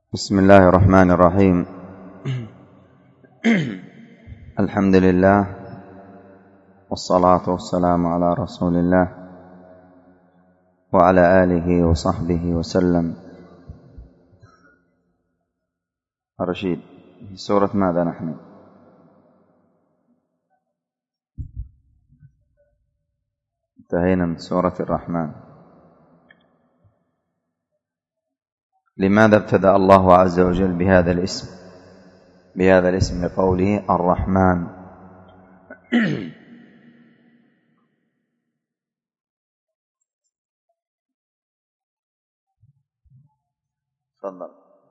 بسم الله الرحمن الرحيم. الحمد لله والصلاة والسلام على رسول الله وعلى آله وصحبه وسلم. رشيد، في سورة ماذا نحن؟ انتهينا من سورة الرحمن. لماذا ابتدأ الله عز وجل بهذا الاسم لقوله الرحمن؟ تفضل.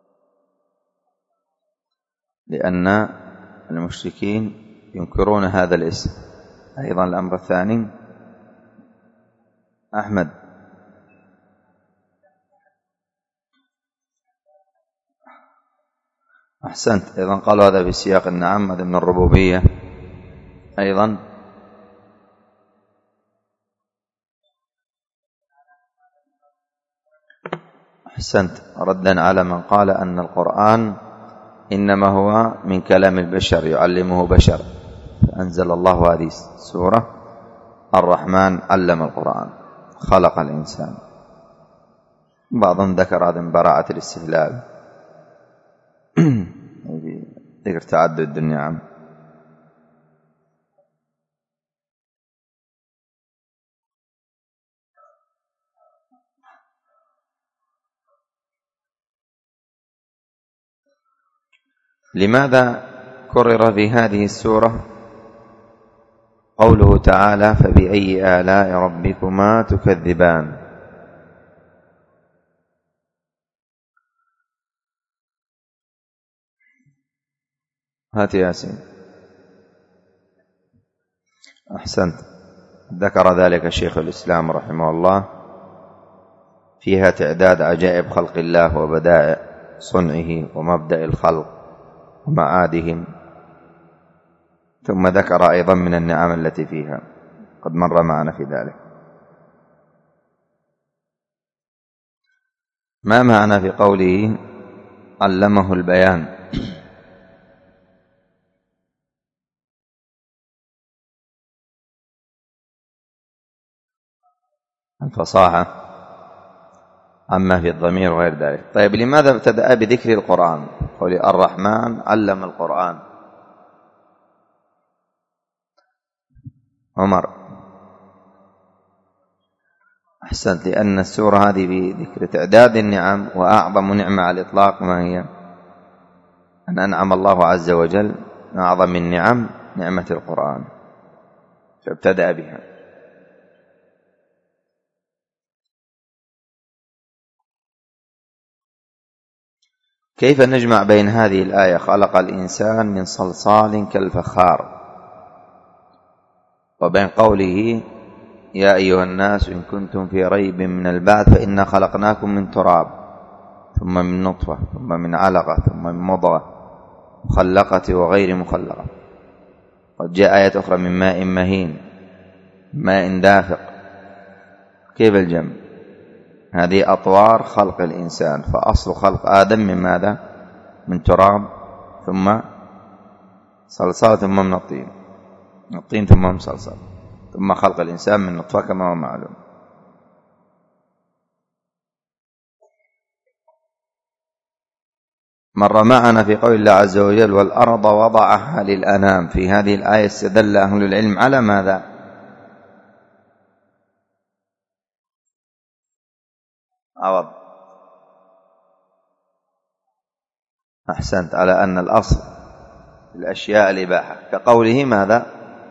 لأن المشركين ينكرون هذا الاسم. أيضا الأمر الثاني أحمد، أحسنت، أيضا قالوا هذا بسياق النعم، هذا من الربوبية. أيضا أحسنت، ردا على من قال أن القرآن إنما هو من كلام البشر يعلمه بشر، فأنزل الله هذه السورة الرحمن علم القرآن خلق الإنسان. بعضهم ذكر هذا من براعة الاستهلال، ذكر تعدد النعم. لماذا كرر في هذه السورة قوله تعالى فبأي آلاء ربكما تكذبان؟ هات ياسين. أحسنت، ذكر ذلك الشيخ الإسلام رحمه الله، فيها تعداد عجائب خلق الله وبدائع صنعه ومبدأ الخلق ومعادهم، ثم ذكر أيضا من النعم التي فيها، قد مر معنا في ذلك. ما معنى في قوله علمه البيان؟ الفصاحة عما في الضمير وغير ذلك. طيب، لماذا ابتدأ بذكر القرآن؟ قول الرحمن علم القرآن. عمر. أحسنت، لأن السورة هذه بذكر تعداد النعم، وأعظم نعمة على الإطلاق ما هي؟ أن أنعم الله عز وجل أعظم النعم نعمة القرآن، فابتدأ بها. كيف نجمع بين هذه الآية خلق الإنسان من صلصال كالفخار وبين قوله يا أيها الناس إن كنتم في ريب من البعث فإنا خلقناكم من تراب ثم من نطفة ثم من علقة ثم من مضغة مخلقة وغير مخلقة؟ قد جاء آية أخرى من ماء مهين ماء دافق. كيف الجمع؟ هذه أطوار خلق الإنسان، فأصل خلق آدم من ماذا؟ من تراب ثم صلصال ثم من الطين ثم من صلصال، ثم خلق الإنسان من نطفة كما هو معلوم. مر معنا في قول الله عز وجل والأرض وضعها للأنام. في هذه الآية استدل أهل العلم على ماذا؟ عوض. أحسنت، على أن الأصل الأشياء الإباحة، كقوله ماذا؟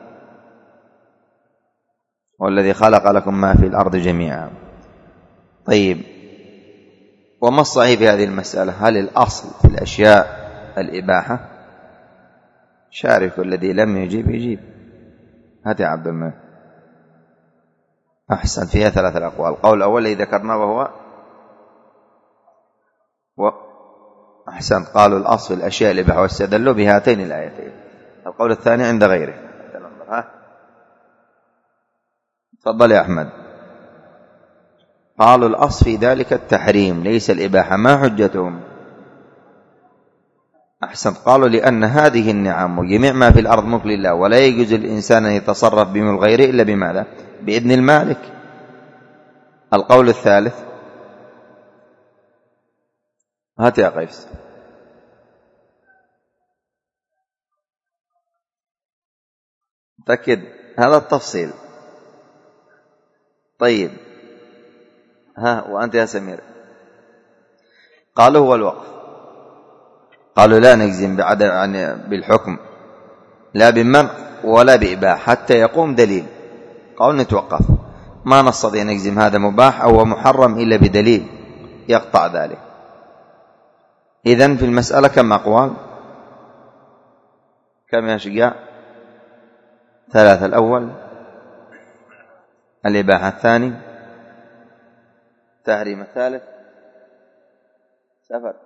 والذي خلق لكم ما في الأرض جميعا. طيب، وما الصحيح في هذه المسألة؟ هل الأصل في الأشياء الإباحة؟ شارك الذي لم يجيب. هات يا عبد الله. أحسن، فيها ثلاثة أقوال. القول الأول الذي ذكرناه وهو أحسن، قالوا الأصل في الأشياء الإباحة واستدلوا بهاتين الآيتين. القول الثاني عند غيره. تفضل يا أحمد. قالوا الأصل في ذلك التحريم ليس الإباحة. ما حجتهم؟ أحسنت. قالوا لأن هذه النعم وجميع ما في الأرض ملك لله، ولا يجوز الإنسان أن يتصرف بملك غيره إلا بماذا؟ بإذن المالك. القول الثالث، هات يا قيس. متأكد هذا التفصيل؟ طيب ها، وأنت يا سمير؟ قالوا هو الوقف. قالوا لا نجزم بالحكم لا بمنع ولا بإباحة حتى يقوم دليل. قالوا نتوقف، ما نستطيع نجزم هذا مباح أو محرم إلا بدليل يقطع ذلك. إذن في المسألة كم أقوال؟ كم يا شجاع؟ 3. الأول الإباحة، الثاني تحريم، الثالث سفر،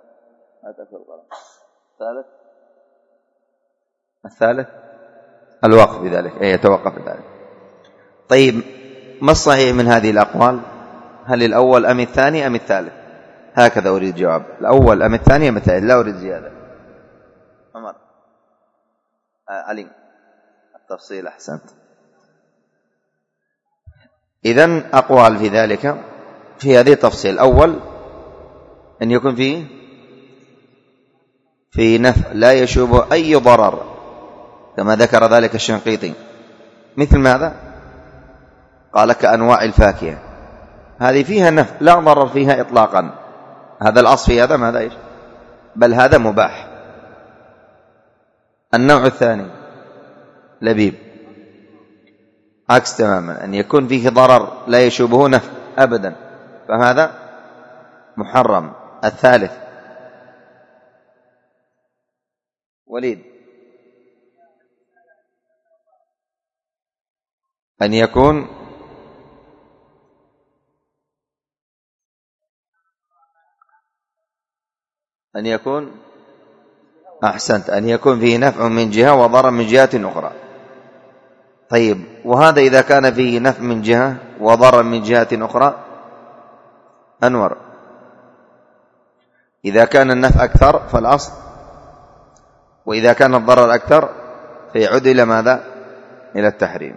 الثالث الوقف بذلك، أي يتوقف بذلك. طيب ما الصحيح من هذه الأقوال؟ هل الأول أم الثاني أم الثالث؟ هكذا أريد جواب، الأول أم الثاني أم الثالث، لا أريد زيادة. عمر علي التفصيل، أحسنت. إذن أقوال في ذلك، في هذه التفصيل. الأول أن يكون في نفع لا يشوب أي ضرر، كما ذكر ذلك الشنقيطي. مثل ماذا؟ قال كأنواع الفاكهة، هذه فيها نفع لا ضرر فيها إطلاقا، هذا الأصل في هذا ماذا إيش؟ بل هذا مباح. النوع الثاني لبيب، عكس تماما، أن يكون فيه ضرر لا يشوبه نفع أبدا، فهذا محرم. الثالث وليد، أن يكون أحسنت، أن يكون فيه نفع من جهة وضرر من جهة أخرى. طيب وهذا إذا كان فيه نفع من جهة وضرر من جهة أخرى، أنور، إذا كان النفع أكثر فالأصل، وإذا كان الضرر أكثر فيعود إلى ماذا؟ إلى التحريم.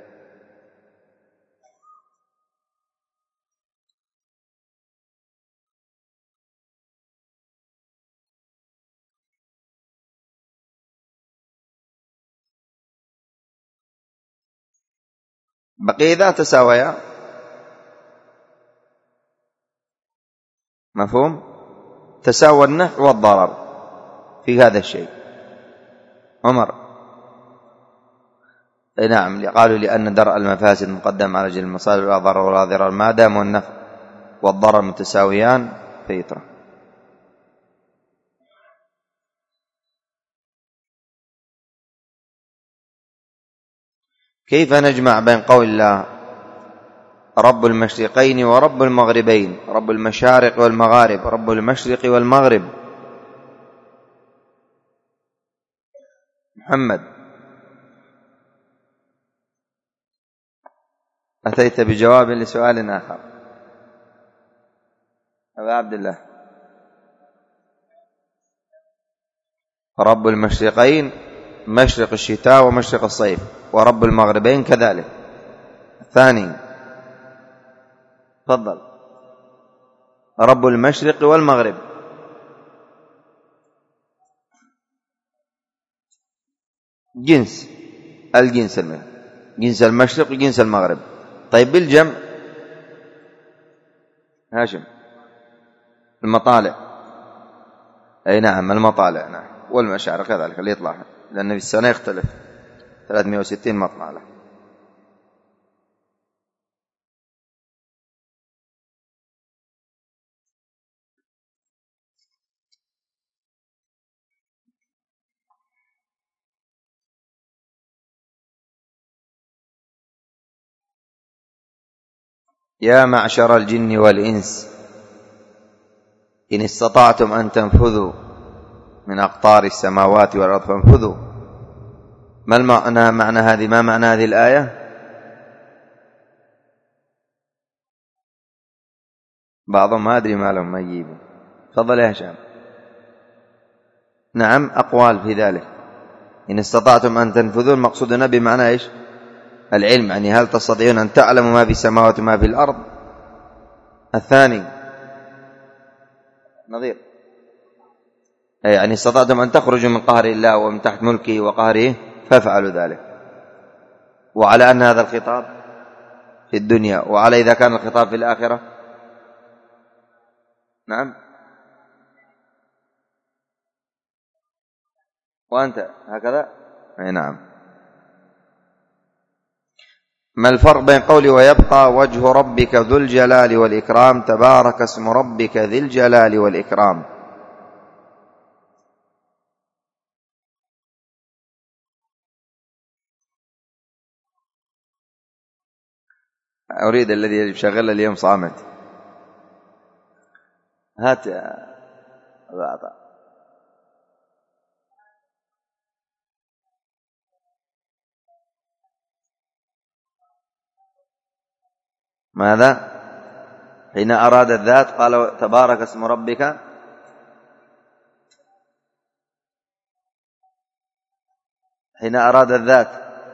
بقي إذا تساويا، مفهوم؟ تساوى النفع والضرر في هذا الشيء. عمر نعم، قالوا لأن درء المفاسد مقدم على جلب المصالح، ولا ضرر ولا ضرر، ما دام النفع والضرر متساويان فيترك. كيف نجمع بين قول الله رب المشرقين ورب المغربين، رب المشارق والمغارب، رب المشرق والمغرب؟ محمد أتيت بجواب لسؤال آخر. أبا عبد الله، رب المشرقين مشرق الشتاء ومشرق الصيف، ورب المغربين كذلك. الثاني تفضل، رب المشرق والمغرب. الجنس جنس المشرق وجنس المغرب. طيب بالجمع هاشم، المطالع، أي نعم المطالع، نعم، والمشاعر كذلك اللي يطلع، لأن في السنة يختلف 360 مطلع. يا معشر الجن والإنس إن استطعتم أن تنفذوا من أقطار السماوات والأرض فانفذوا. ما معنى هذه الآية؟ بعضهم ما أدري ما لهم ما يجيبوا. تفضل يا هشام. نعم أقوال في ذلك. إن استطعتم أن تنفذون مقصودنا بمعنى إيش؟ العلم، يعني هل تستطيعون أن تعلموا ما في السماوات وما في الأرض. الثاني نظير يعني استطعتم أن تخرجوا من قهر الله ومن تحت ملكه وقهره فافعلوا ذلك. وعلى أن هذا الخطاب في الدنيا، وعلى إذا كان الخطاب في الآخرة. نعم. وأنت هكذا. أي نعم. ما الفرق بين قولي ويبقى وجه ربك ذو الجلال والإكرام تبارك اسم ربك ذي الجلال والإكرام؟ أريد الذي يشغل اليوم صامت. هات بعض. ماذا؟ حين أراد الذات قال تبارك اسم ربك. حين أراد الذات.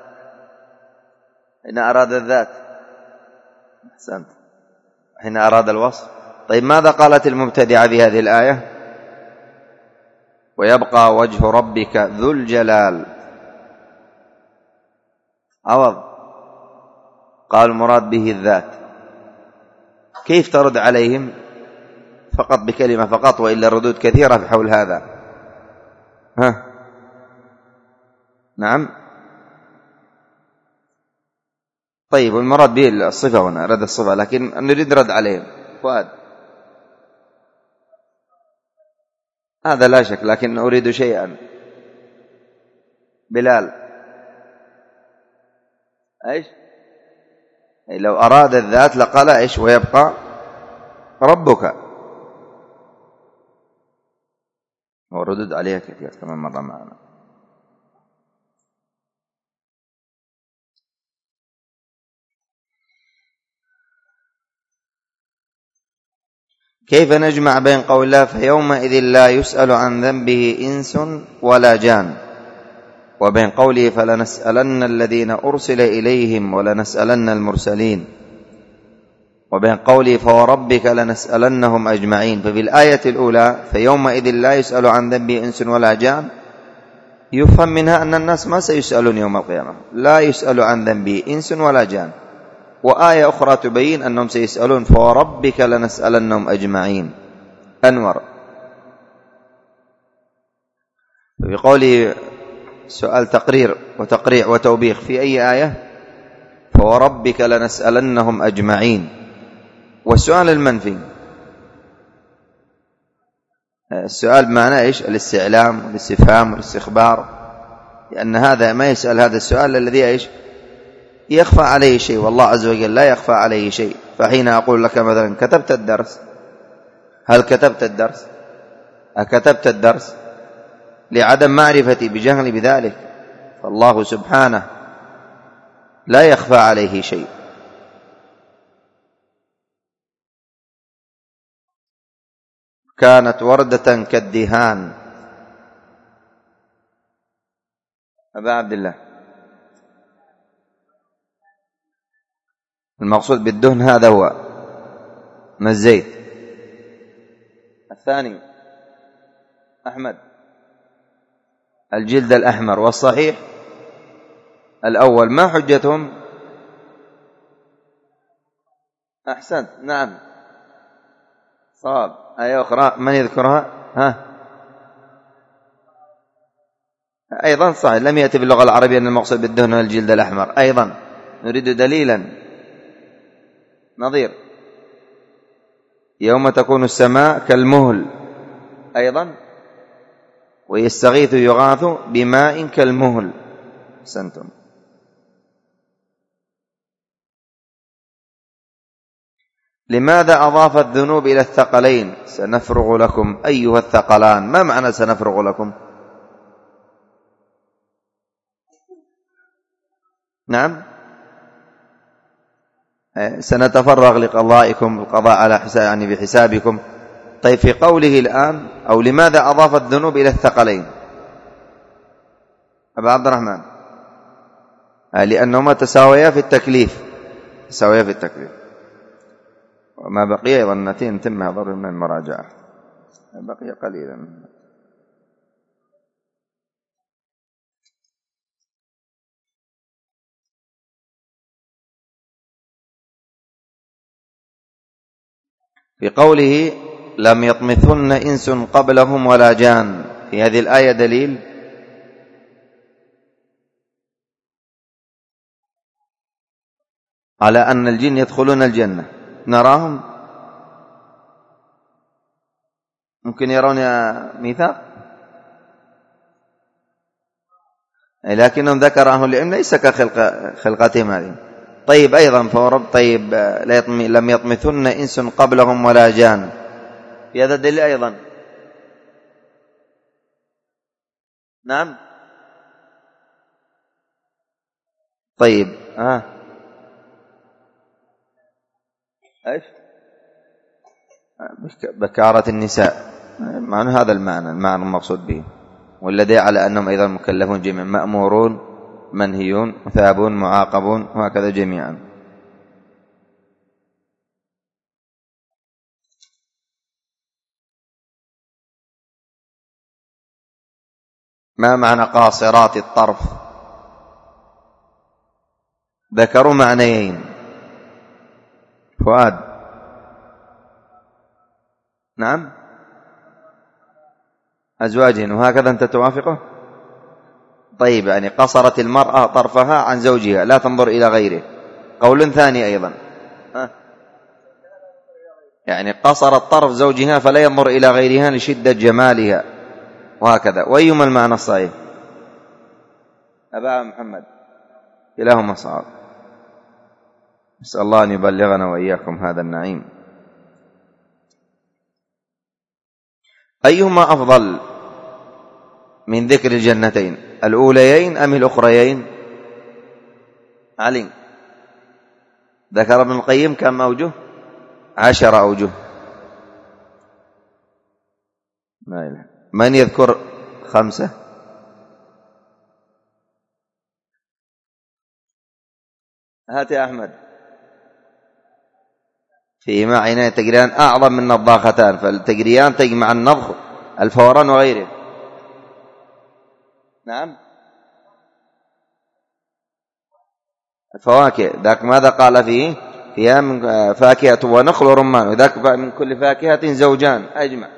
حين أراد الذات. أحسنت. حين أراد الوصف. طيب ماذا قالت المبتدعة في هذه الآية؟ ويبقى وجه ربك ذو الجلال. عوض. قال المراد به الذات. كيف ترد عليهم فقط بكلمة فقط، وإلا الردود كثيرة في حول هذا؟ ها؟ نعم. طيب المراد به الصفة هنا، رد الصفة، لكن نريد رد عليهم. فؤاد. هذا لا شك، لكن أريد شيئا. بلال. ايش؟ لو أراد الذات لقال ايش؟ ويبقى ربك. وردد عليها كثير كما مر معنا. كيف نجمع بين قول الله فيومئذ لا يسأل عن ذنبه إنس ولا جان، وبين قوله فلنسألن الذين أرسل إليهم ولنسألن المرسلين، وبين قوله فوربك لنسألنهم أجمعين؟ ففي الآية الأولى فيومئذ لا يسأل عن ذنبه إنس ولا جان يفهم منها أن الناس ما سيسألون يوم القيامة، لا يسأل عن ذنبه إنس ولا جان. وآية أخرى تبين أنهم سيسألون فوربك لنسألنهم أجمعين. أنور. في قوله سؤال تقرير وتقريع وتوبيخ في أي آية؟ فوربك لنسألنهم أجمعين. والسؤال المنفي، السؤال بمعنى إيش؟ الاستعلام والاستفهام والاستخبار، لأن هذا ما يسأل هذا السؤال الذي إيش؟ يخفى عليه شيء، والله عز وجل لا يخفى عليه شيء. فحين أقول لك مثلا كتبت الدرس، هل كتبت الدرس؟ أكتبت الدرس؟ لعدم معرفتي بجهلي بذلك، فالله سبحانه لا يخفى عليه شيء. كانت وردة كالدهان. أبا عبد الله، المقصود بالدهن هذا هو من الزيت. الثاني أحمد الجلد الأحمر. والصحيح الأول. ما حجتهم؟ أحسنت، نعم صواب. آية أخرى من يذكرها؟ ها؟ أيضا صحيح، لم يأتي باللغة العربية أن المقصود بالدهن الجلد الأحمر. أيضا نريد دليلا. نظير يوم تكون السماء كالمهل. أيضا ويستغيث يغاث بماء كالمهل. سنتم. لماذا أضاف الذنوب إلى الثقلين؟ سنفرغ لكم أيها الثقلان. ما معنى سنفرغ لكم؟ نعم، سنتفرغ لقضائكم، القضاء على حساب يعني بحسابكم. طيب في قوله الآن أو لماذا أضاف الذنوب إلى الثقلين أبا عبد الرحمن؟ لأنهما تساويا في التكليف، تساويا في التكليف. وما بقي أيضا نتم هذا من المراجعة، بقي قليلا. في قوله لم يطمثن إنس قبلهم ولا جان، في هذه الآية دليل على أن الجن يدخلون الجنة، نراهم ممكن يرون ميثاق، لكنهم ذكر أهل العلم ليس كخلقتهم هذه. طيب أيضا فورب، طيب لم يطمثن إنس قبلهم ولا جان، في هذا الدليل أيضا. نعم. طيب ايش بكارة النساء، معنى هذا المعنى المقصود به، والذي على أنهم أيضا مكلفون جميعا، مأمورون منهيون مثابون معاقبون وهكذا جميعا. ما معنى قاصرات الطرف؟ ذكروا معنيين. فؤاد. نعم أزواجهن، وهكذا أنت توافقه؟ طيب يعني قصرت المرأة طرفها عن زوجها لا تنظر إلى غيره. قول ثاني أيضا يعني قصرت طرف زوجها فلا ينظر إلى غيرها لشدة جمالها وهكذا. وأيما المعنى الصحيح أبا محمد؟ كلاهما صعب. نسأل الله أن يبلغنا وإياكم هذا النعيم. أيهما أفضل من ذكر الجنتين، الأوليين أم الأخريين؟ علي. ذكر ابن القيم كم أوجه؟ 10 أوجه. من يذكر 5؟ هات يا أحمد. فيهما عينان تجريان أعظم من نضاختان، فالتجريان تجمع النضخ الفوران وغيره. نعم. الفواكه ذاك ماذا قال فيه؟ فيها من فاكهة ونخل ورمان، وذاك من كل فاكهة زوجان أجمع.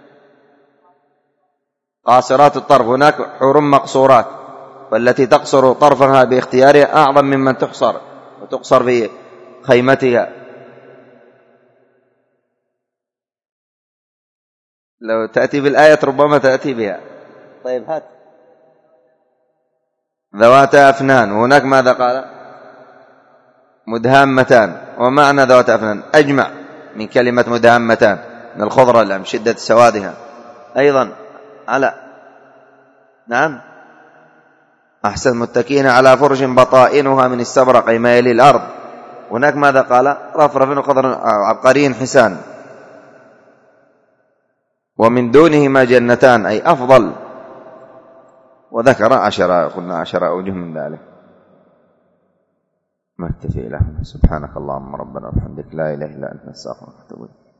قاصرات الطرف، هناك حور مقصورات، والتي تقصر طرفها باختيارها أعظم ممن تحصر وتقصر في خيمتها. لو تأتي بالآية ربما تأتي بها. طيب هات. ذوات أفنان، وهناك ماذا قال؟ مدهامتان، ومعنى ذوات أفنان أجمع من كلمة مدهامتان من الخضرة لهم شدة سوادها. أيضا على نعم أحسن متكئين على فرش بطائنها من استبرق ما يلي الأرض. هناك ماذا قال؟ رفرف وخضر عبقري حسان. ومن دونهما جنتان أي أفضل. وذكر 10، قلنا 10 أوجه من ذلك. ما اكتفي له. سبحانك اللهم ربنا وبحمدك لا إله إلا أنت نستغفرك ونتوب إليك.